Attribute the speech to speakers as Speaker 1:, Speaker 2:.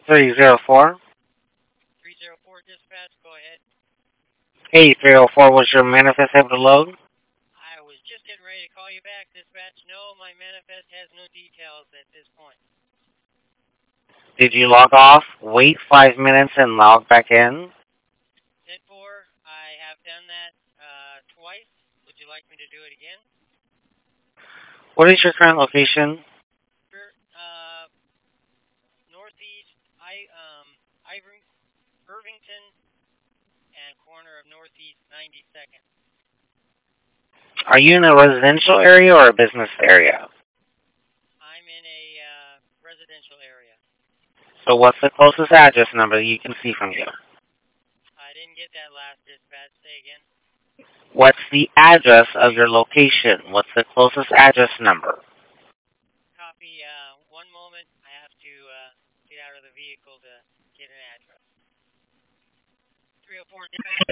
Speaker 1: 304.
Speaker 2: 304 dispatch, go ahead.
Speaker 1: Hey, 304, was your manifest able to load?
Speaker 2: I was just getting ready to call you back, dispatch. No, my manifest has no details at this point.
Speaker 1: Did you log off, wait 5 minutes, and log back in?
Speaker 2: 10-4, I have done that twice. Would you like me to do it again?
Speaker 1: What is your current location?
Speaker 2: Sure. Northeast, Irvington, and corner of Northeast 92nd.
Speaker 1: Are you in a residential area or a business area?
Speaker 2: I'm in a residential area.
Speaker 1: So what's the closest address number you can see from you?
Speaker 2: I didn't get that last dispatch. Say again.
Speaker 1: What's the address of your location? What's the closest address number?
Speaker 2: Copy. One moment. I have to get out of the vehicle to get an address. 304 dispatch.